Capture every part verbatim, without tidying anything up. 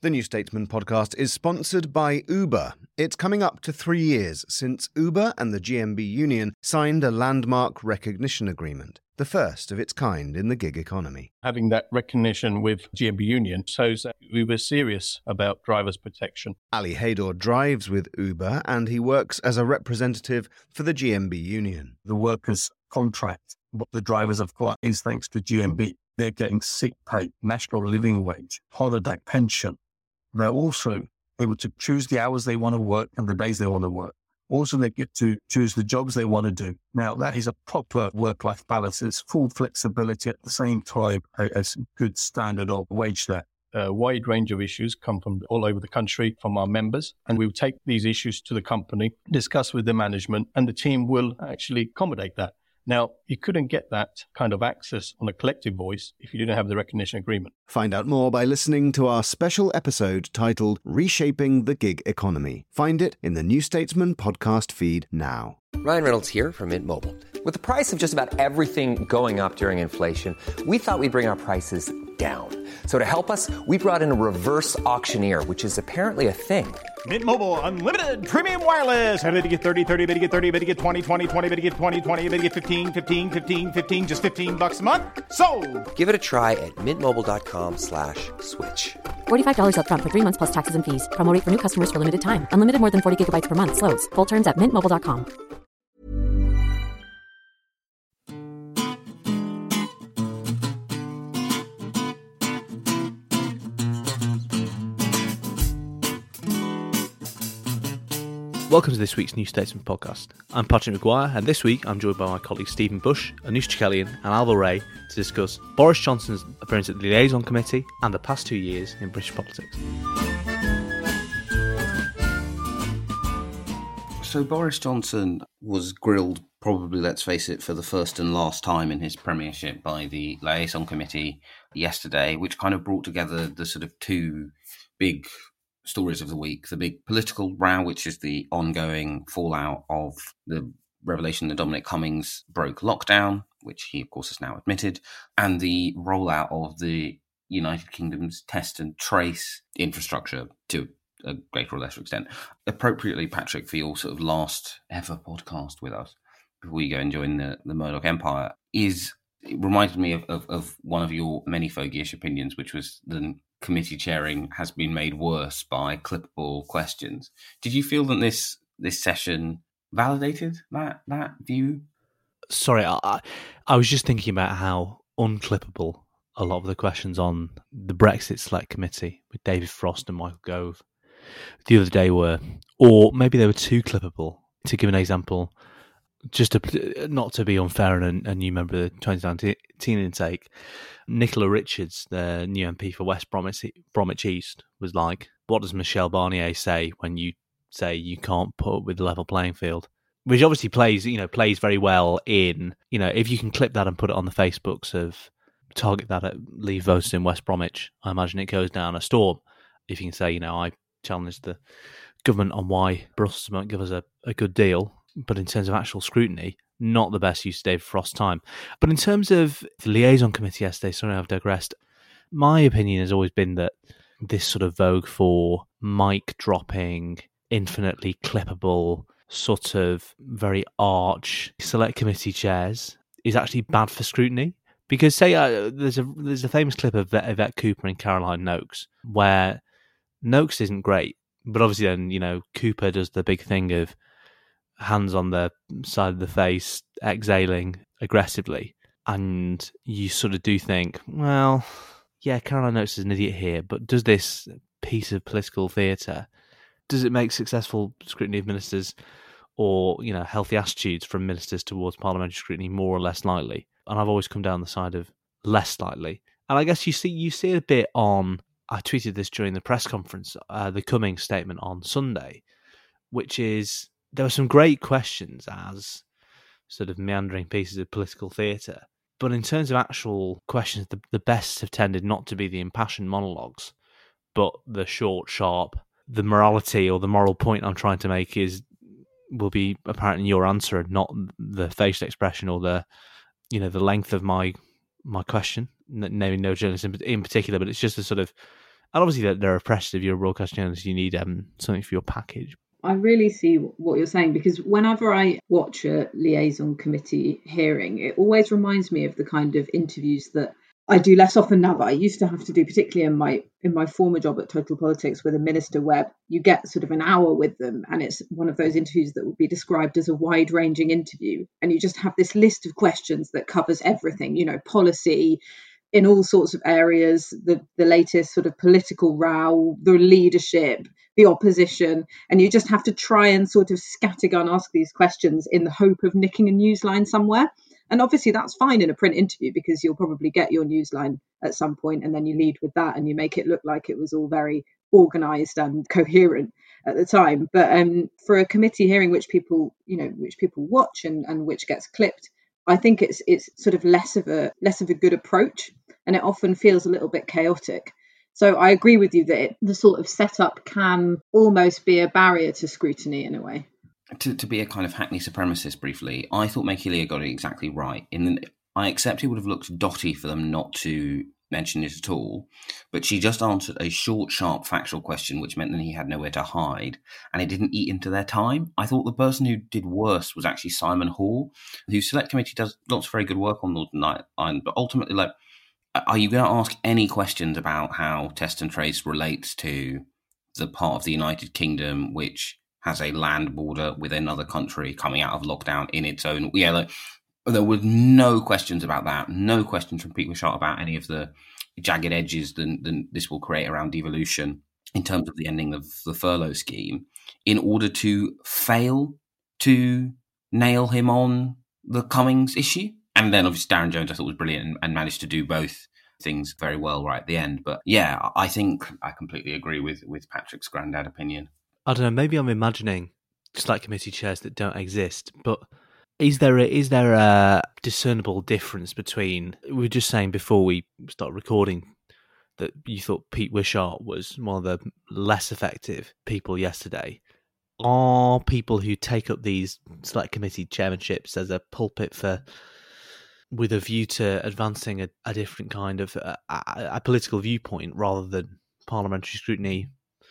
The New Statesman podcast is sponsored by Uber. It's coming up to three years since Uber and the G M B union signed a landmark recognition agreement, the first of its kind in the gig economy. Having that recognition with G M B union shows that we were serious about drivers' protection. Ali Haydor drives with Uber and he works as a representative for the G M B union. The workers' contract, what the drivers have got is thanks to G M B. They're getting sick pay, national living wage, holiday pension. They're also able to choose the hours they want to work and the days they want to work. Also, they get to choose the jobs they want to do. Now, that is a proper work-life balance. It's full flexibility at the same time as good standard of wage there. A wide range of issues come from all over the country from our members, and we will take these issues to the company, discuss with the management, and the team will actually accommodate that. Now, you couldn't get that kind of access on a collective voice if you didn't have the recognition agreement. Find out more by listening to our special episode titled Reshaping the Gig Economy. Find it in the New Statesman podcast feed now. Ryan Reynolds here from Mint Mobile. With the price of just about everything going up during inflation, we thought we'd bring our prices down. So to help us, we brought in a reverse auctioneer, which is apparently a thing. Mint Mobile Unlimited Premium Wireless. How to get thirty, thirty, how to get thirty, how to get twenty, twenty, twenty, how to get twenty, twenty, how to get fifteen, fifteen, fifteen, fifteen, just fifteen bucks a month? Sold! Give it a try at mintmobile.com slash switch. forty-five dollars up front for three months plus taxes and fees. Promo rate for new customers for limited time. Unlimited more than forty gigabytes per month. Slows full terms at mint mobile dot com. Welcome to this week's New Statesman podcast. I'm Patrick Maguire, and this week I'm joined by my colleagues Stephen Bush, Anoosh Chakelian and Alva Ray to discuss Boris Johnson's appearance at the Liaison Committee and the past two years in British politics. So Boris Johnson was grilled, probably, let's face it, for the first and last time in his premiership by the Liaison Committee yesterday, which kind of brought together the sort of two big stories of the week. The big political row, which is the ongoing fallout of the revelation that Dominic Cummings broke lockdown, which he, of course, has now admitted, and the rollout of the United Kingdom's test and trace infrastructure to a greater or lesser extent. Appropriately, Patrick, for your sort of last ever podcast with us, before you go and join the, the Murdoch Empire, is it reminded me of, of, of one of your many fogyish opinions, which was the committee chairing has been made worse by clippable questions. Did you feel that this this session validated that that view? Sorry, I, I was just thinking about how unclippable a lot of the questions on the Brexit Select Committee with David Frost and Michael Gove the other day were, or maybe they were too clippable. To give an example, just to, not to be unfair and a new member of the twenty nineteen intake, Nicola Richards, the new M P for West Bromwich, Bromwich East, was like, what does Michel Barnier say when you say you can't put up with the level playing field? Which obviously plays, you know, plays very well in, you know, if you can clip that and put it on the Facebooks of, target that at Leave voters in West Bromwich, I imagine it goes down a storm. If you can say, you know, I challenge the government on why Brussels won't give us a, a good deal, but in terms of actual scrutiny, not the best use of David Frost's time. But in terms of the Liaison Committee yesterday, sorry I've digressed, my opinion has always been that this sort of vogue for mic-dropping, infinitely clippable, sort of very arch select committee chairs is actually bad for scrutiny. Because say uh, there's a there's a famous clip of Yvette Cooper and Caroline Noakes where Noakes isn't great, but obviously then, you know, Cooper does the big thing of hands on the side of the face, exhaling aggressively. And you sort of do think, well, yeah, Caroline Noakes is an idiot here, but does this piece of political theatre, does it make successful scrutiny of ministers or, you know, healthy attitudes from ministers towards parliamentary scrutiny more or less likely? And I've always come down the side of less likely. And I guess you see you see it a bit on, I tweeted this during the press conference, uh, the Cummings statement on Sunday, which is, there were some great questions as sort of meandering pieces of political theatre. But in terms of actual questions, the, the best have tended not to be the impassioned monologues, but the short, sharp, the morality or the moral point I'm trying to make is will be apparent in your answer and not the facial expression or the, you know, the length of my my question, naming no journalist in, in particular, but it's just a sort of And obviously they're, they're oppressive. If you're a broadcast journalist, you need um, something for your package. I really see what you're saying, because whenever I watch a liaison committee hearing, it always reminds me of the kind of interviews that I do less often now, but I used to have to do, particularly in my in my former job at Total Politics with a minister, where you get sort of an hour with them, and it's one of those interviews that would be described as a wide-ranging interview, and you just have this list of questions that covers everything, you know, policy in all sorts of areas, the the latest sort of political row, the leadership, the opposition, and you just have to try and sort of scattergun ask these questions in the hope of nicking a newsline somewhere. And obviously that's fine in a print interview, because you'll probably get your newsline at some point and then you lead with that and you make it look like it was all very organised and coherent at the time. But um, for a committee hearing which people, you know, which people watch and, and which gets clipped, I think it's it's sort of less of a less of a good approach, and it often feels a little bit chaotic. So I agree with you that it, the sort of setup can almost be a barrier to scrutiny in a way. To, to be a kind of Hackney supremacist briefly, I thought Meg Hillier got it exactly right. In the, I accept it would have looked dotty for them not to mention it at all, but she just answered a short, sharp, factual question, which meant that he had nowhere to hide, and it didn't eat into their time. I thought the person who did worse was actually Simon Hall, whose select committee does lots of very good work on Northern Ireland, but ultimately, like, are you going to ask any questions about how Test and Trace relates to the part of the United Kingdom which has a land border with another country coming out of lockdown in its own? Yeah, like, there were no questions about that. No questions from Pete Wishart about any of the jagged edges that, that this will create around devolution in terms of the ending of the furlough scheme, in order to fail to nail him on the Cummings issue. And then obviously Darren Jones I thought was brilliant and, and managed to do both things very well right at the end. But yeah, I think I completely agree with, with Patrick's granddad opinion. I don't know, maybe I'm imagining select committee chairs that don't exist, but is there a, is there a discernible difference between, we were just saying before we start recording that you thought Pete Wishart was one of the less effective people yesterday. Are people who take up these select committee chairmanships as a pulpit for, with a view to advancing a, a different kind of a, a political viewpoint rather than parliamentary scrutiny,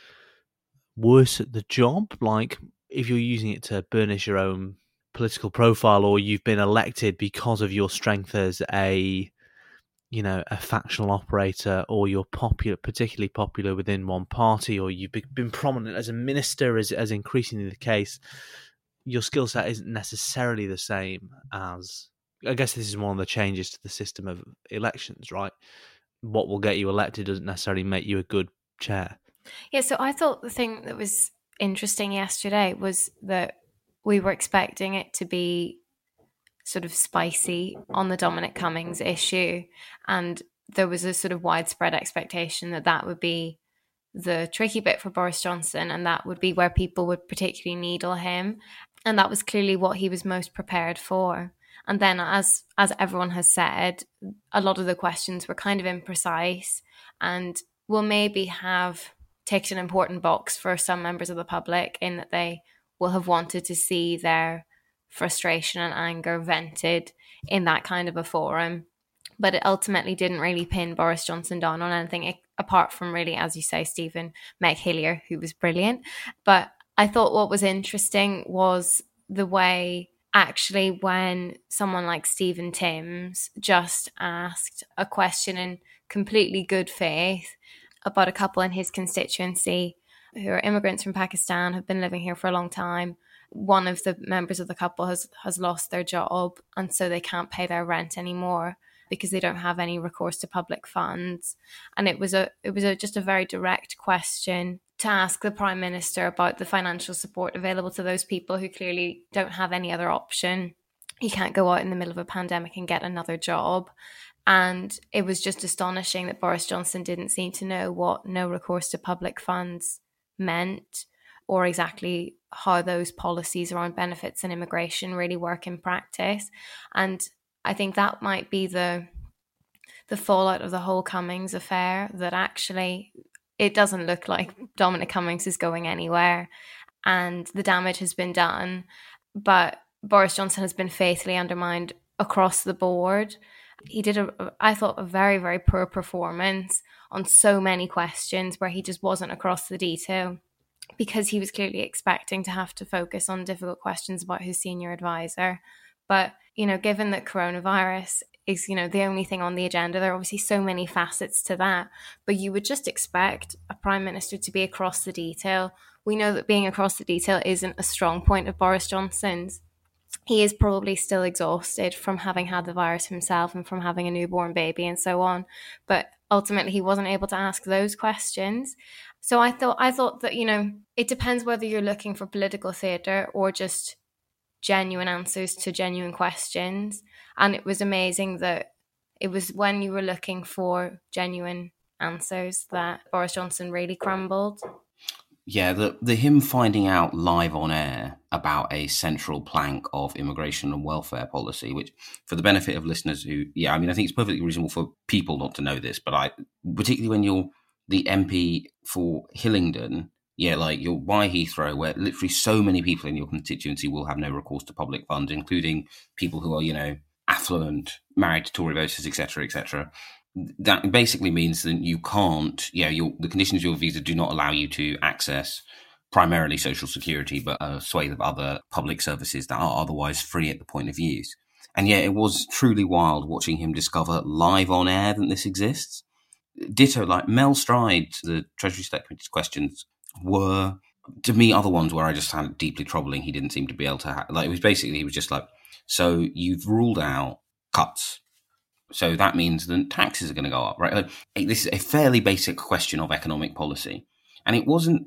worse at the job? Like, if you're using it to burnish your own political profile, or you've been elected because of your strength as a, you know, a factional operator, or you're popular, particularly popular within one party, or you've been prominent as a minister, as as increasingly the case, your skill set isn't necessarily the same as, I guess this is one of the changes to the system of elections, right? What will get you elected doesn't necessarily make you a good chair. Yeah, so I thought the thing that was interesting yesterday was that we were expecting it to be sort of spicy on the Dominic Cummings issue, and there was a sort of widespread expectation that that would be the tricky bit for Boris Johnson, and that would be where people would particularly needle him, and that was clearly what he was most prepared for. And then, as as everyone has said, a lot of the questions were kind of imprecise and will maybe have ticked an important box for some members of the public, in that they will have wanted to see their frustration and anger vented in that kind of a forum. But it ultimately didn't really pin Boris Johnson down on anything, apart from really, as you say, Stephen, Meg Hillier, who was brilliant. But I thought what was interesting was the way, actually, when someone like Stephen Timms just asked a question in completely good faith about a couple in his constituency who are immigrants from Pakistan, have been living here for a long time. One of the members of the couple has, has lost their job, and so they can't pay their rent anymore because they don't have any recourse to public funds. And it was a it was a, just a very direct question to ask the Prime Minister about the financial support available to those people who clearly don't have any other option. You can't go out in the middle of a pandemic and get another job. And it was just astonishing that Boris Johnson didn't seem to know what no recourse to public funds meant, or exactly how those policies around benefits and immigration really work in practice. And I think that might be the the fallout of the whole Cummings affair, that actually it doesn't look like Dominic Cummings is going anywhere, and the damage has been done. But Boris Johnson has been faithfully undermined across the board. He did, a, I thought, a very, very poor performance on so many questions where he just wasn't across the detail, because he was clearly expecting to have to focus on difficult questions about his senior advisor. But, you know, given that coronavirus is, you know, the only thing on the agenda, there are obviously so many facets to that, but you would just expect a prime minister to be across the detail. We know that being across the detail isn't a strong point of Boris Johnson's. He is probably still exhausted from having had the virus himself and from having a newborn baby and so on. But ultimately, he wasn't able to ask those questions. So I thought, I thought that, you know, it depends whether you're looking for political theatre or just genuine answers to genuine questions. And it was amazing that it was when you were looking for genuine answers that Boris Johnson really crumbled. Yeah, the, the him finding out live on air about a central plank of immigration and welfare policy, which for the benefit of listeners who, yeah, I mean, I think it's perfectly reasonable for people not to know this, but I, particularly when you're the M P for Hillingdon, yeah, like you're by Heathrow, where literally so many people in your constituency will have no recourse to public funds, including people who are, you know, affluent, married to Tory voters, et cetera, et cetera. That basically means that you can't, yeah, your, the conditions of your visa do not allow you to access primarily social security, but a swathe of other public services that are otherwise free at the point of use. And yet it was truly wild watching him discover live on air that this exists. Ditto, like Mel Stride, the Treasury Select Committee's questions were, to me, other ones where I just found it deeply troubling. He didn't seem to be able to, ha- like, it was basically, he was just like, so you've ruled out cuts. So that means that taxes are going to go up, right? Like, this is a fairly basic question of economic policy. And it wasn't,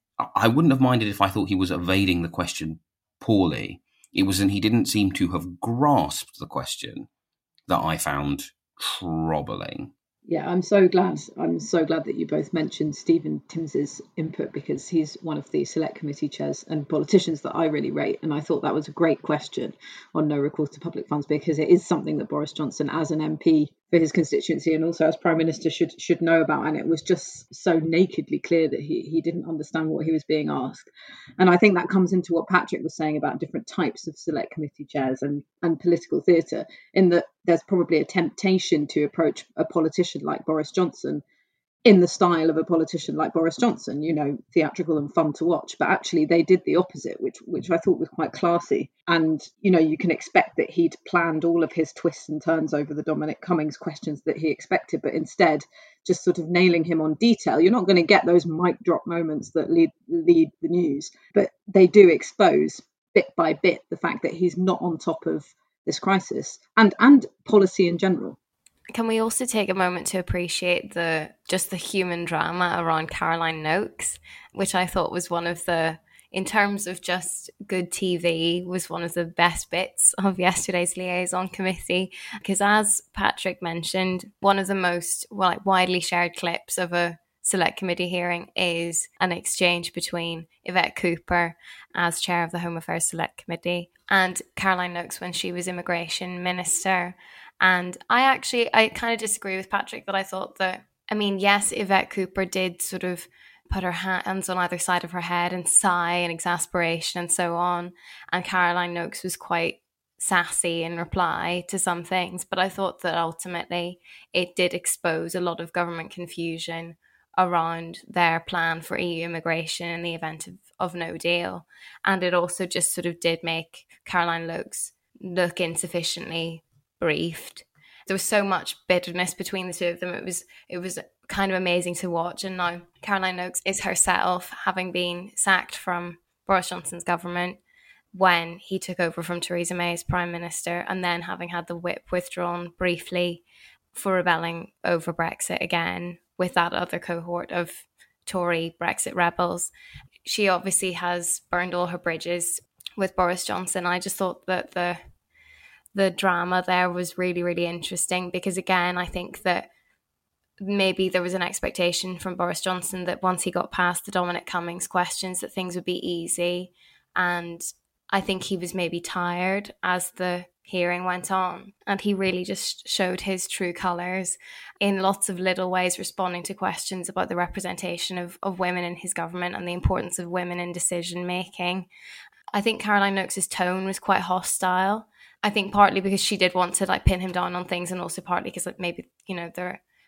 I wouldn't have minded if I thought he was evading the question poorly. It wasn't, he didn't seem to have grasped the question that I found troubling. Yeah, I'm so glad. I'm so glad that you both mentioned Stephen Timms' input, because he's one of the select committee chairs and politicians that I really rate. And I thought that was a great question on no recourse to public funds, because it is something that Boris Johnson, as an M P for his constituency and also as Prime Minister, should should know about. And it was just so nakedly clear that he, he didn't understand what he was being asked. And I think that comes into what Patrick was saying about different types of select committee chairs and, and political theatre, in that there's probably a temptation to approach a politician like Boris Johnson in the style of a politician like Boris Johnson, you know, theatrical and fun to watch. But actually they did the opposite, which which I thought was quite classy. And, you know, you can expect that he'd planned all of his twists and turns over the Dominic Cummings questions that he expected, but instead just sort of nailing him on detail. You're not going to get those mic drop moments that lead lead the news, but they do expose bit by bit the fact that he's not on top of this crisis and and policy in general. Can we also take a moment to appreciate the just the human drama around Caroline Nokes, which I thought was one of the, in terms of just good T V, was one of the best bits of yesterday's liaison committee. Because as Patrick mentioned, one of the most well, widely shared clips of a select committee hearing is an exchange between Yvette Cooper as chair of the Home Affairs Select Committee and Caroline Nokes when she was immigration minister. And I actually, I kind of disagree with Patrick that I thought that, I mean, yes, Yvette Cooper did sort of put her hands on either side of her head and sigh in exasperation and so on. And Caroline Nokes was quite sassy in reply to some things. But I thought that ultimately it did expose a lot of government confusion around their plan for E U immigration in the event of, of no deal. And it also just sort of did make Caroline Nokes look insufficiently briefed. There was so much bitterness between the two of them. It was it was kind of amazing to watch. And now Caroline Nokes is herself, having been sacked from Boris Johnson's government when he took over from Theresa May as Prime Minister, and then having had the whip withdrawn briefly for rebelling over Brexit again with that other cohort of Tory Brexit rebels. She obviously has burned all her bridges with Boris Johnson. I just thought that the the drama there was really, really interesting, because again, I think that maybe there was an expectation from Boris Johnson that once he got past the Dominic Cummings questions that things would be easy. And I think he was maybe tired as the hearing went on, and he really just showed his true colours in lots of little ways, responding to questions about the representation of, of women in his government and the importance of women in decision making. I think Caroline Nokes' tone was quite hostile. I think partly because she did want to like pin him down on things, and also partly because like maybe, you know, there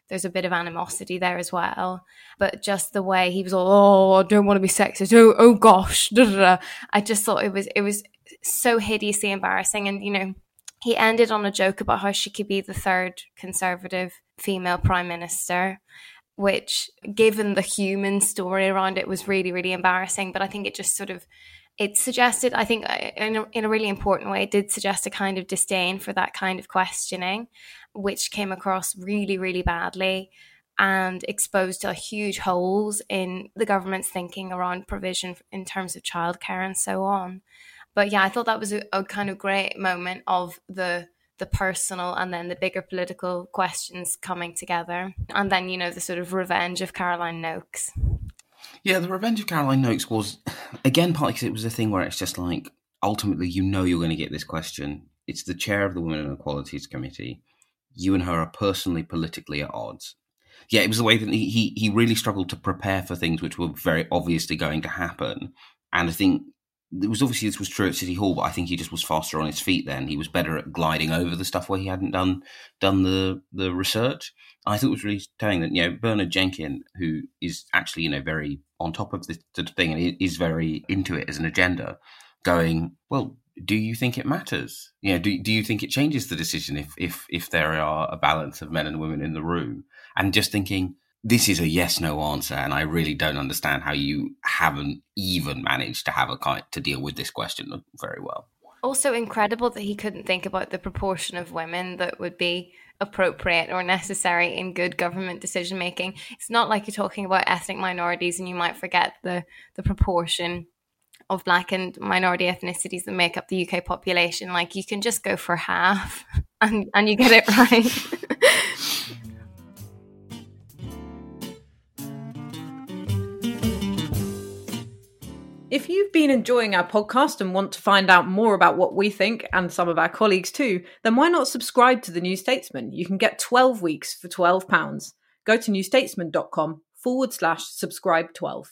there's a bit of animosity there as well. But just the way he was all, oh, I don't want to be sexist. Oh, oh gosh. Da, da, da. I just thought it was, it was so hideously embarrassing. And, you know, he ended on a joke about how she could be the third Conservative female prime minister, which, given the human story around it, was really, really embarrassing. But I think it just sort of, it suggested, I think in a, in a really important way, it did suggest a kind of disdain for that kind of questioning, which came across really, really badly and exposed to huge holes in the government's thinking around provision in terms of childcare and so on. But yeah, I thought that was a, a kind of great moment of the the personal and then the bigger political questions coming together. And then, you know, the sort of revenge of Caroline Nokes. Yeah, the revenge of Caroline Nokes was, again, partly because it was a thing where it's just like, ultimately, you know you're going to get this question. It's the chair of the Women and Equalities Committee. You and her are personally, politically at odds. Yeah, it was the way that he, he, he really struggled to prepare for things which were very obviously going to happen. And I think it was obviously this was true at City Hall, but I think he just was faster on his feet then. He was better at gliding over the stuff where he hadn't done done the, the research. I thought it was really telling that, you know, Bernard Jenkin, who is actually, you know, very on top of this sort of thing and is very into it as an agenda, going, well, do you think it matters? You know, do do you think it changes the decision if if if there are a balance of men and women in the room? And just thinking, this is a yes/no answer, and I really don't understand how you haven't even managed to have a kind to deal with this question very well. Also incredible that he couldn't think about the proportion of women that would be appropriate or necessary in good government decision making. It's not like you're talking about ethnic minorities and you might forget the the proportion of Black and minority ethnicities that make up the U K population. Like, you can just go for half and, and you get it right. If you've been enjoying our podcast and want to find out more about what we think, and some of our colleagues too, then why not subscribe to The New Statesman? You can get twelve weeks for twelve pounds. Go to newstatesman.com forward slash subscribe 12.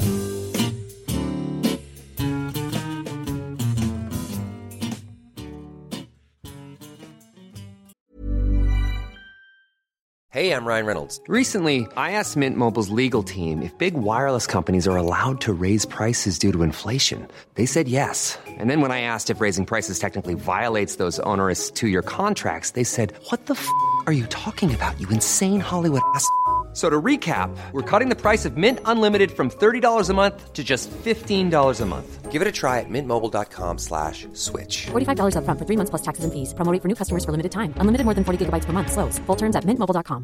Hey, I'm Ryan Reynolds. Recently, I asked Mint Mobile's legal team if big wireless companies are allowed to raise prices due to inflation. They said yes. And then when I asked if raising prices technically violates those onerous two-year contracts, they said, what the f*** are you talking about, you insane Hollywood ass f- So to recap, we're cutting the price of Mint Unlimited from thirty dollars a month to just fifteen dollars a month. Give it a try at mintmobile.com slash switch. forty-five dollars up front for three months plus taxes and fees. Promo rate for new customers for limited time. Unlimited more than forty gigabytes per month. Slows full terms at mint mobile dot com.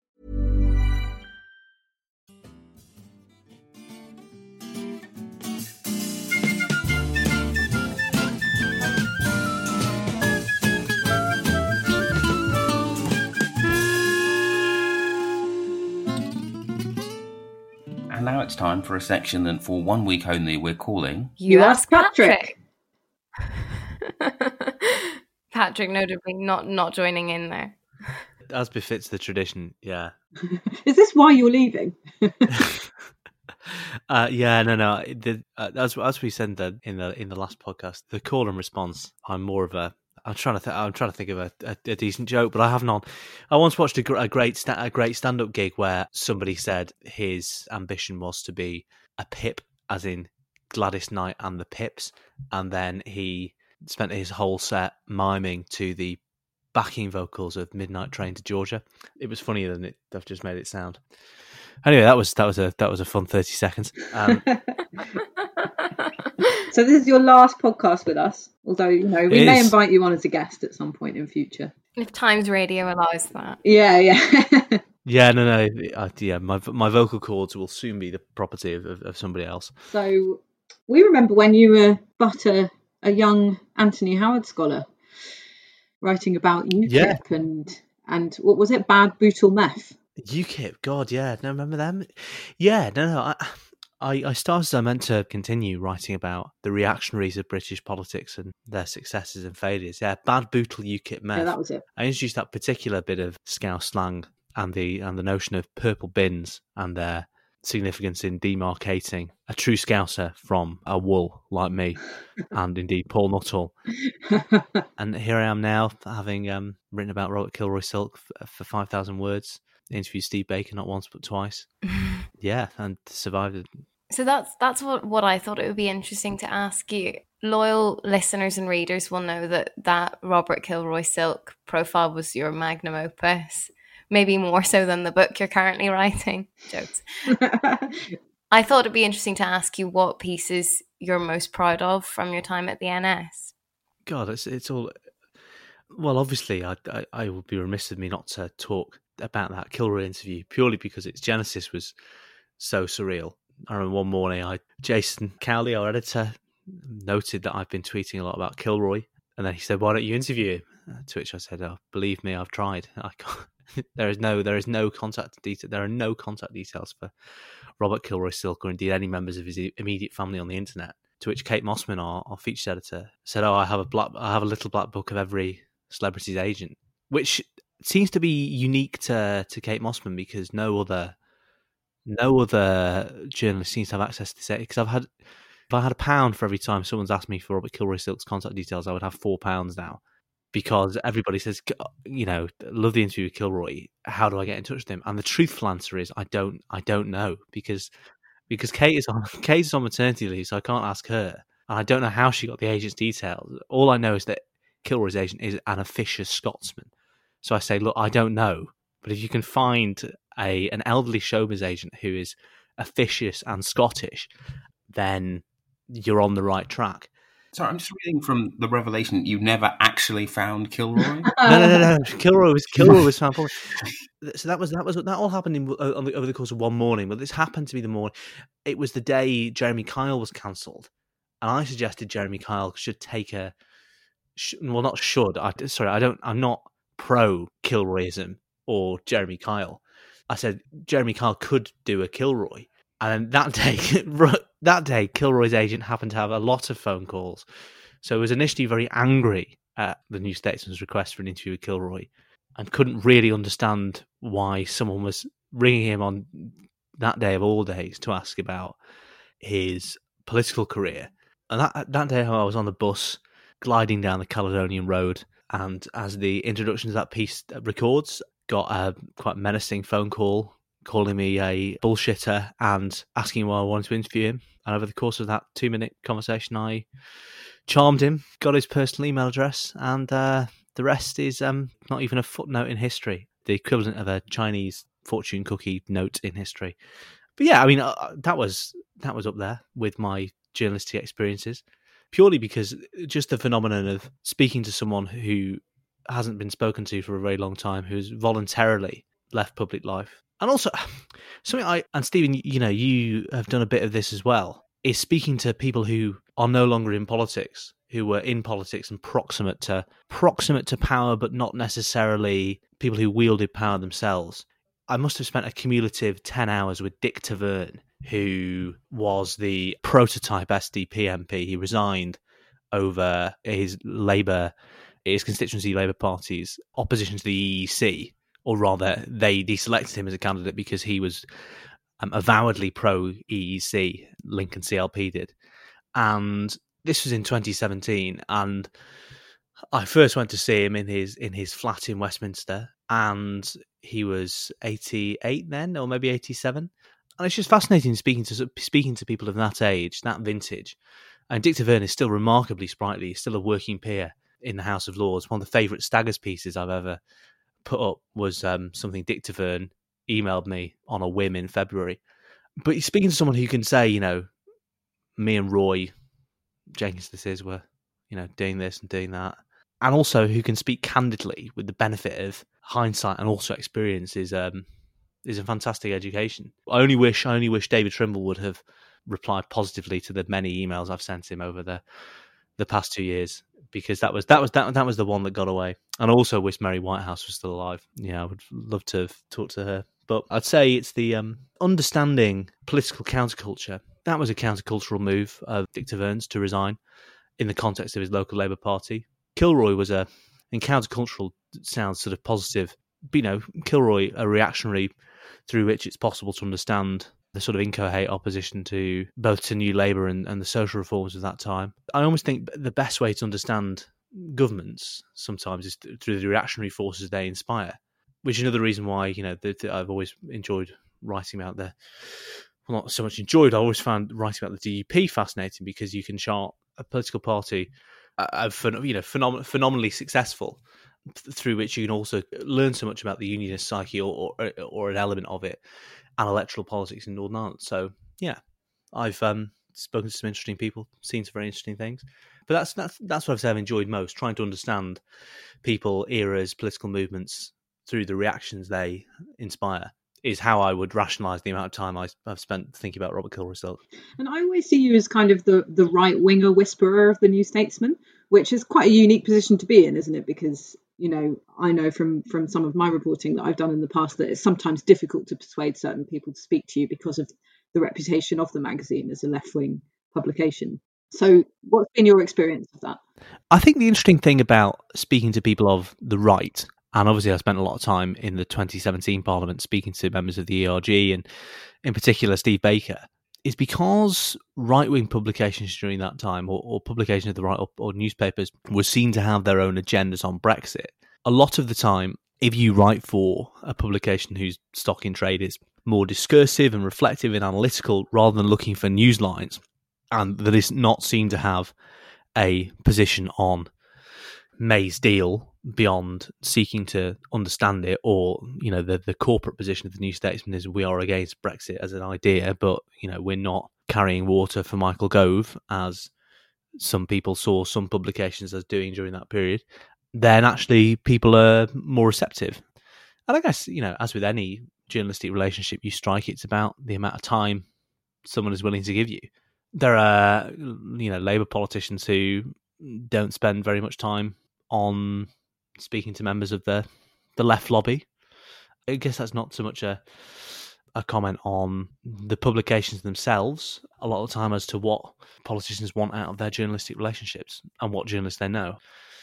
And now it's time for a section that for one week only we're calling... You, you Ask Patrick. Patrick, Patrick notably not, not joining in there. As befits the tradition, yeah. Is this why you're leaving? uh, yeah, no, no. The, uh, as as we said the, in the in the last podcast, the call and response. I'm more of a. I'm trying to. Th- I'm trying to think of a, a, a decent joke, but I have none. I once watched a, gr- a great sta- a great stand up gig where somebody said his ambition was to be a Pip, as in Gladys Knight and the Pips, and then he spent his whole set miming to the backing vocals of Midnight Train to Georgia. It was funnier than it I've just made it sound. Anyway, that was that was a that was a fun thirty seconds. Um, so this is your last podcast with us, although you know we may is. invite you on as a guest at some point in future if Times Radio allows that. Yeah, yeah. yeah, no, no, uh, yeah. My my vocal cords will soon be the property of, of, of somebody else. So we remember when you were but a, a young Anthony Howard scholar, writing about UKIP yeah. and and what was it, bad brutal meth? UKIP, God, yeah, no, remember them? Yeah, no, no. I, I, I started. I meant to continue writing about the reactionaries of British politics and their successes and failures. Yeah, bad brutal UKIP meth. Yeah, that was it. I introduced that particular bit of Scouse slang and the and the notion of purple bins and their significance in demarcating a true Scouser from a wool like me, and indeed Paul Nuttall. And here I am now, having um, written about Robert Kilroy Silk f- for five thousand words interviewed Steve Baker not once but twice. Yeah, and survived it. So that's that's what, what I thought it would be interesting to ask you. Loyal listeners and readers will know that that Robert Kilroy Silk profile was your magnum opus, maybe more so than the book you're currently writing. Jokes. I thought it'd be interesting to ask you what pieces you're most proud of from your time at the N S. God, it's it's all... Well, obviously, I, I, I would be remiss of me not to talk about that Kilroy interview, purely because its genesis was so surreal. I remember one morning, I Jason Cowley, our editor, noted that I've been tweeting a lot about Kilroy, and then he said, "Why don't you interview him?" To which I said, "Oh, believe me, I've tried. I can't. there is no, there is no contact detail. There are no contact details for Robert Kilroy Silk, or indeed any members of his immediate family on the internet." To which Kate Mossman, our, our features editor, said, "Oh, I have a black, I have a little black book of every celebrity's agent," which seems to be unique to to Kate Mossman, because no other no other journalist seems to have access to this. Because I've had, if I had a pound for every time someone's asked me for Robert Kilroy Silk's contact details, I would have four pounds now, because everybody says, you know, love the interview with Kilroy. How do I get in touch with him? And the truthful answer is, I don't, I don't know, because because Kate is on Kate is on maternity leave, so I can't ask her, and I don't know how she got the agent's details. All I know is that Kilroy's agent is an officious Scotsman. So I say, look, I don't know, but if you can find a an elderly showbiz agent who is officious and Scottish, then you're on the right track. Sorry, I'm just reading from the revelation that you never actually found Kilroy. no, no, no, no. Kilroy was Kilroy was found. So that was that was that all happened in, on the, over the course of one morning. But this happened to be the morning. It was the day Jeremy Kyle was cancelled, and I suggested Jeremy Kyle should take a. Well, not should. I, sorry, I don't. I'm not pro Kilroyism or Jeremy Kyle. I said Jeremy Kyle could do a Kilroy, and that day, that day, Kilroy's agent happened to have a lot of phone calls, so he was initially very angry at the New Statesman's request for an interview with Kilroy, and couldn't really understand why someone was ringing him on that day of all days to ask about his political career. And that that day, I was on the bus, gliding down the Caledonian Road, and as the introduction to that piece records, got a quite menacing phone call calling me a bullshitter and asking why I wanted to interview him. And over the course of that two-minute conversation, I charmed him, got his personal email address, and uh, the rest is um, not even a footnote in history, the equivalent of a Chinese fortune cookie note in history. But yeah, I mean, uh, that was that was up there with my journalistic experiences, purely because just the phenomenon of speaking to someone who hasn't been spoken to for a very long time, who's voluntarily left public life. And also, something I, and Stephen, you know, you have done a bit of this as well, is speaking to people who are no longer in politics, who were in politics and proximate to proximate to power, but not necessarily people who wielded power themselves. I must have spent a cumulative ten hours with Dick Taverne, who was the prototype S D P M P. He resigned over his Labour, his constituency Labour Party's opposition to the E E C, or rather, they deselected him as a candidate because he was um, avowedly pro-E E C, Lincoln C L P did. And this was in twenty seventeen, and I first went to see him in his in his flat in Westminster, and he was eighty-eight then, or maybe eighty-seven. And it's just fascinating speaking to speaking to people of that age, that vintage. And Dick Taverne is still remarkably sprightly. He's still a working peer in the House of Lords. One of the favourite Staggers pieces I've ever put up was um, something Dick Taverne emailed me on a whim in February. But he's speaking to someone who can say, you know, me and Roy Jenkins, this is, were, you know, doing this and doing that. And also who can speak candidly with the benefit of hindsight and also experience is um, is a fantastic education. I only wish I only wish David Trimble would have replied positively to the many emails I've sent him over the the past two years, because that was that was that that was the one that got away. And I also wish Mary Whitehouse was still alive. Yeah, I would love to have talked to her. But I'd say it's the um, understanding political counterculture. That was a countercultural move of Dick Taverne's to resign in the context of his local Labour Party. Kilroy was a, in countercultural sounds sort of positive, but, you know, Kilroy, a reactionary through which it's possible to understand the sort of incoherent opposition to both to New Labour and, and the social reforms of that time. I almost think the best way to understand governments sometimes is through the reactionary forces they inspire. which is another reason why, you know, that I've always enjoyed writing about the, well, not so much enjoyed, I always found writing about the D U P fascinating, because you can chart a political party, uh, you know, phenom- phenomenally successful, through which you can also learn so much about the unionist psyche, or, or or an element of it, and electoral politics in Northern Ireland. So yeah, I've um, spoken to some interesting people, seen some very interesting things. But that's that's that's what I've said I've enjoyed most, trying to understand people, eras, political movements through the reactions they inspire, is how I would rationalise the amount of time I, I've spent thinking about Robert Kilroy-Silk. And I always see you as kind of the, the right-winger whisperer of the New Statesman, which is quite a unique position to be in, isn't it? Because, you know, I know from, from some of my reporting that I've done in the past that it's sometimes difficult to persuade certain people to speak to you because of the reputation of the magazine as a left-wing publication. So what's been your experience of that? I think the interesting thing about speaking to people of the right, and obviously I spent a lot of time in the twenty seventeen Parliament speaking to members of the E R G, and in particular Steve Baker, is because right-wing publications during that time, or, or publications of the right, or, or newspapers, were seen to have their own agendas on Brexit. A lot of the time, if you write for a publication whose stock in trade is more discursive and reflective and analytical, rather than looking for news lines, and that is not seen to have a position on May's deal beyond seeking to understand it, or, you know, the, the corporate position of the New Statesman is we are against Brexit as an idea, but, you know, we're not carrying water for Michael Gove, as some people saw some publications as doing during that period, then actually people are more receptive. And I guess, you know, as with any journalistic relationship you strike, it's about the amount of time someone is willing to give you. There are, you know, Labour politicians who don't spend very much time on speaking to members of the the left lobby. I guess that's not so much a a comment on the publications themselves, a lot of the time, as to what politicians want out of their journalistic relationships and what journalists they know.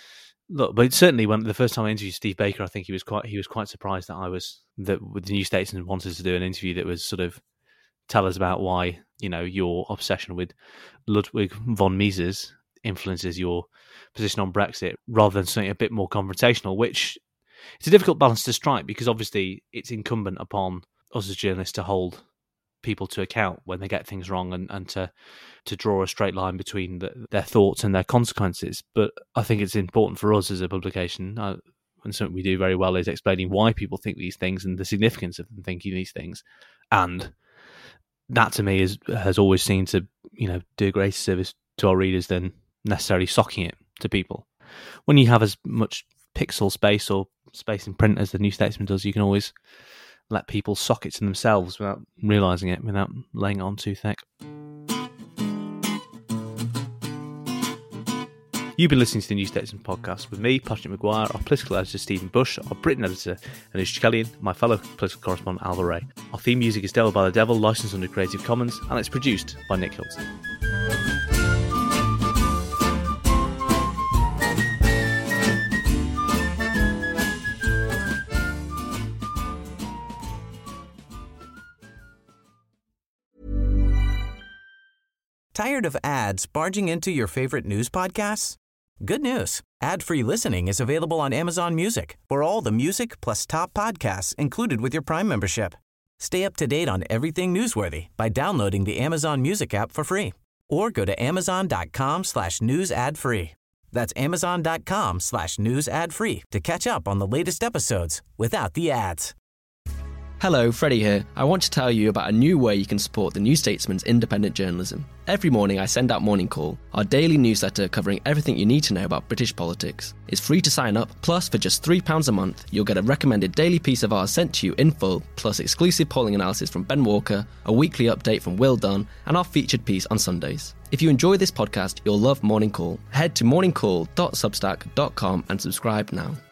Look, but certainly when the first time I interviewed Steve Baker, I think he was quite he was quite surprised that I was that with the New Statesman wanted to do an interview that was sort of tell us about why, you know, your obsession with Ludwig von Mises influences your position on Brexit, rather than something a bit more confrontational, which it's a difficult balance to strike, because obviously it's incumbent upon us as journalists to hold people to account when they get things wrong, and, and to to draw a straight line between the, their thoughts and their consequences. But I think it's important for us as a publication, uh, and something we do very well, is explaining why people think these things and the significance of them thinking these things. And that, to me, is has always seemed to, you know, do a greater service to our readers than necessarily socking it to people. When you have as much pixel space or space in print as the New Statesman does, you can always let people sock it to themselves without realising it, without laying it on too thick. You've been listening to the New Statesman podcast with me, Patrick Maguire, our political editor Stephen Bush, our Britain editor Anush Kellyan, my fellow political correspondent Alva Ray. Our theme music is Devil by the Devil, licensed under Creative Commons, and it's produced by Nick Hilton. Tired of ads barging into your favorite news podcasts? Good news. Ad-free listening is available on Amazon Music for all the music plus top podcasts included with your Prime membership. Stay up to date on everything newsworthy by downloading the Amazon Music app for free, or go to amazon.com slash news ad free. That's amazon.com slash news ad free to catch up on the latest episodes without the ads. Hello, Freddie here. I want to tell you about a new way you can support the New Statesman's independent journalism. Every morning I send out Morning Call, our daily newsletter covering everything you need to know about British politics. It's free to sign up, plus for just three pounds a month, you'll get a recommended daily piece of ours sent to you in full, plus exclusive polling analysis from Ben Walker, a weekly update from Will Dunn, and our featured piece on Sundays. If you enjoy this podcast, you'll love Morning Call. Head to morning call dot substack dot com and subscribe now.